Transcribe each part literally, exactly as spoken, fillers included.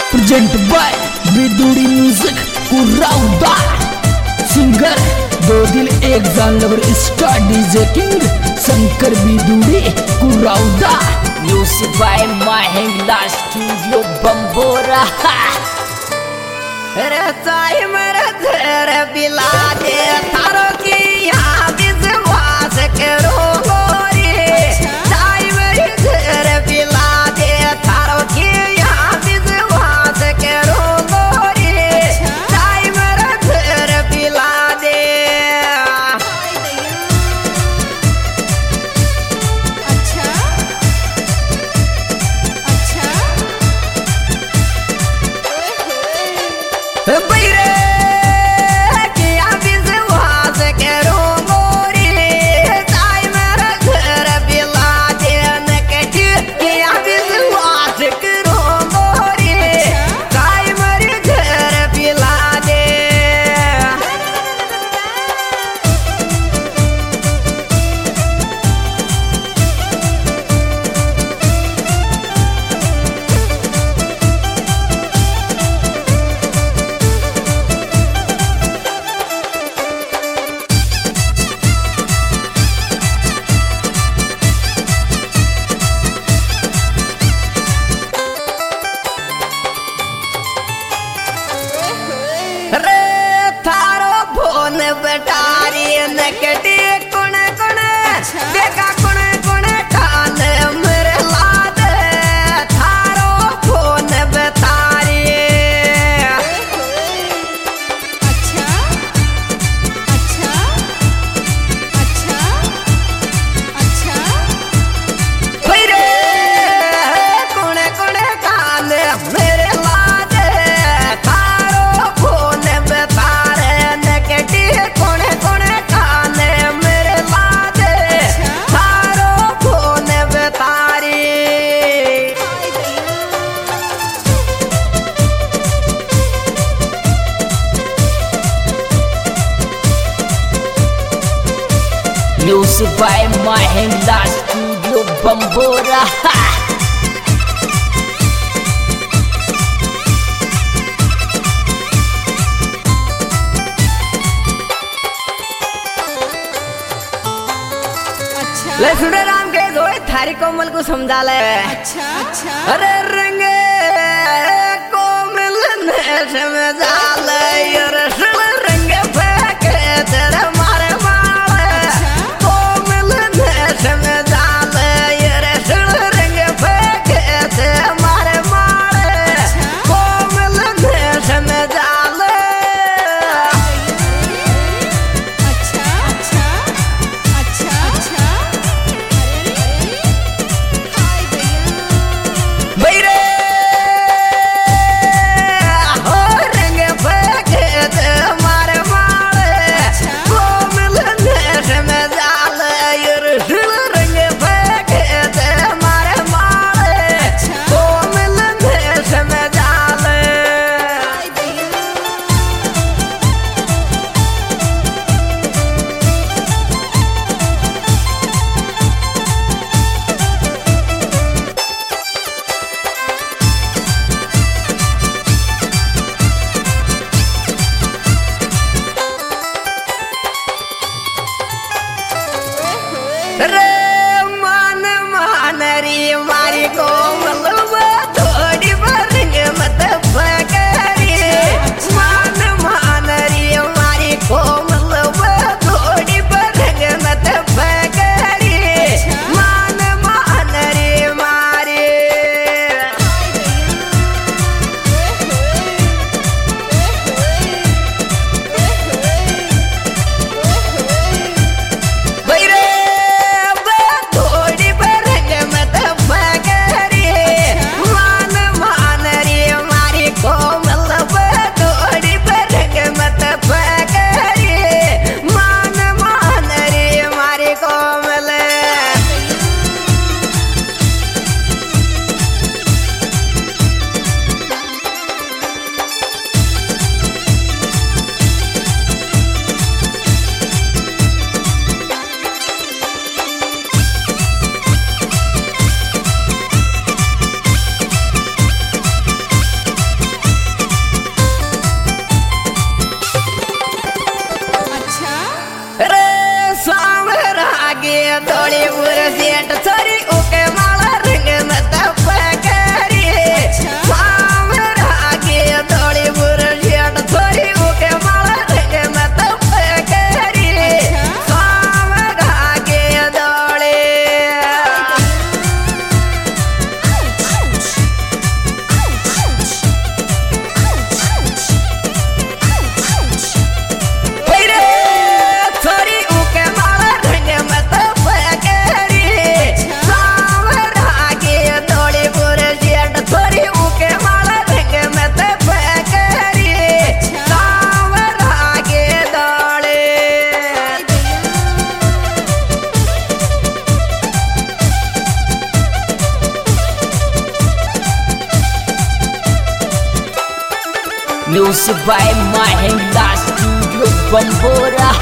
Present by Biduri music Kuraoda singer दो दिल एक जान lover star DJ king Shankar Biduri Kuraoda music by Mahindra studio Bambora. रे साई मेरे तेरे बिला दे थारो की यहाँ विश्वास करो गोरी। साई मेरे तेरे बिला दे थारो की यहाँ विश्वास करो गोरी। साई मेरे तेरे बिला दे। अच्छा अच्छा बैरे किया विश्वास करो गोरी। साई मेरे तेरे बिला दे नकटी किया विश्वास करो गोरी। साई मेरे तेरे बिला दे। रे थारो फोन बटारी नकटी कुण कुण देखा कुण कुण ठान मेरे लाद। थारो फोन बतारी। अच्छा अच्छा अच्छा अच्छा बैरे कुण कुण ठान मेरे लाद। थारो फोन बतारे नकटी कुण कुण ठान मेरे लाद। थारो फोन बतारी। Music by Mahindra studio Bambora. अच्छा लक्ष्मण राम के दो थारी कोमल को समझा ले। अच्छा अच्छा अरे रंगे कोमल ने समझा ले। रंग रंग फेंके तेरे मारे मारे। कोमल ने समझा ले। रंग रंग फेंके तेरे मारे मारे। कोमल ने समझा ले। अच्छा अच्छा अच्छा अच्छा अरे हाय भैया बैरे जेट छोरी ओके माला रंग में तप करी शाम रागे दौड़ी बुर जेट छोरी ओके माला रंग में तप करी शाम रागे दौड़ी Music by Mahindra Studio Bambora.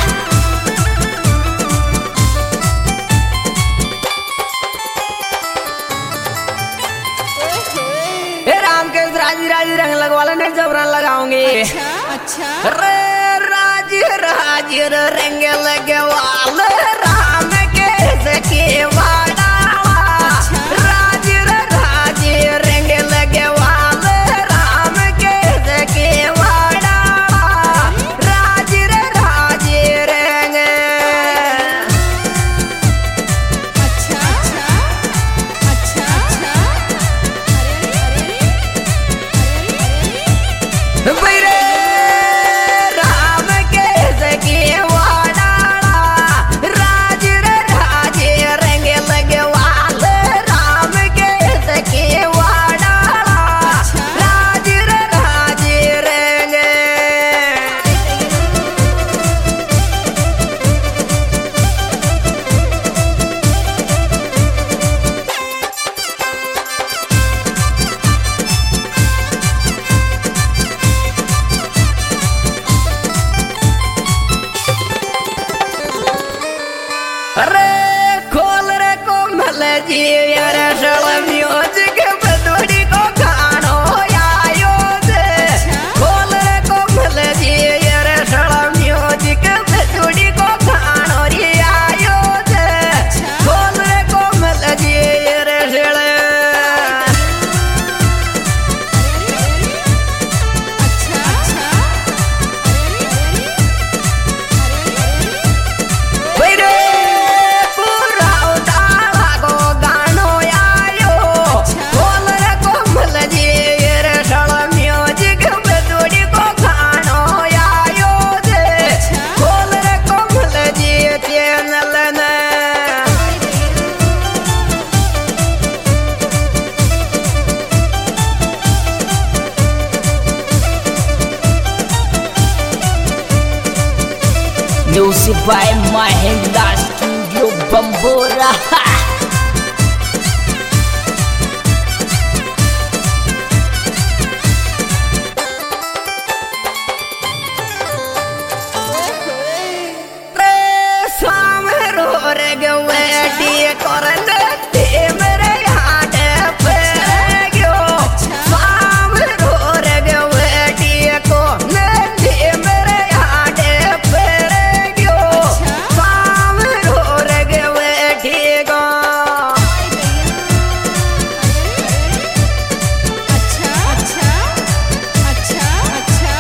Ram के राजी राजी रंग लगवाला नहीं जबरन लगाऊंगी अच्छा अच्छा रे राजी राजी रंग लगे वाले राम के सके वाला राजी राजी रंग लगे वाले राम के सके वाला राजी राजी रंग अच्छा अच्छा अच्छा अच्छा अरे अरे बैरे राम के सके वाला राज राज रंग लगे वाले राम के सके वाला राज राज रंग अरे खोल रे कोमल जी अरे शल म्यूजिक बदोड़ी को गानो आयो दे खोल रे कोमल जी अरे शल म्यूजिक बदोड़ी को गानो रे आयो दे खोल रे कोमल जी अरे शल अच्छा अच्छा बैरे पूरा उतारा को गानो आयो खोल रे कोमल जी अरे शल म्यूजिक बदोड़ी को गानो आयो दे खोल रे कोमल जी चैनल ने Music by Mahindra Studio Bambora. रे सामने रो रे गवेटी करन ते मेरे हाथ पे गयो सामने रो रे गवेटी को ने ते मेरे हाथ पे गयो सामने रो रे गवेटी को अच्छा अच्छा अच्छा अच्छा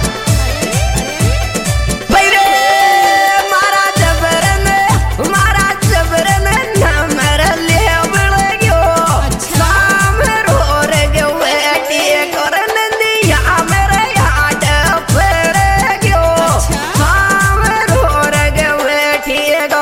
बैरे मारा जबरन मारा जबरन नमर ले बळग्यो साम रो रे गवेटी करन दिया मेरे हाथ पर गयो साम रो रे गवेटी गो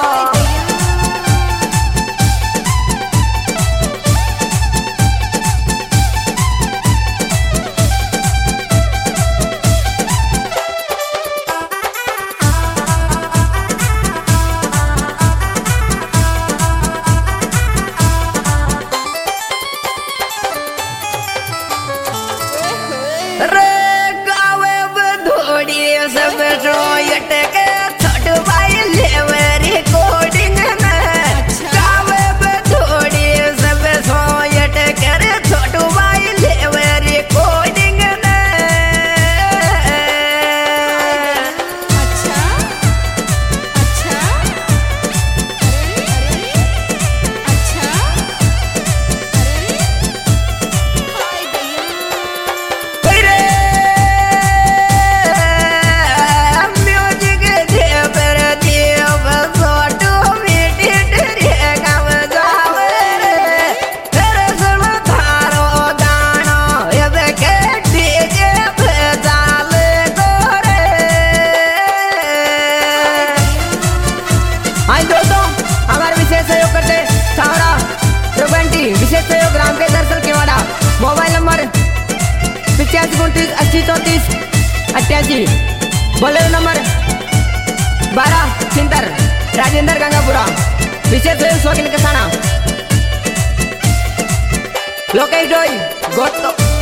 रे गावे बधोड़ी सब रोयट के छोट भाई लेवे रिकॉर्डिंग में गावे बधोड़ी सब सोयट कर छोट भाई लेवे रिकॉर्डिंग में अच्छा अच्छा अरे अरे जी, बोलेरो नंबर बारह सिंतर राजेंद्र गंगापुरा, विशेष सोगिल के साना लोकेश डोई गोतो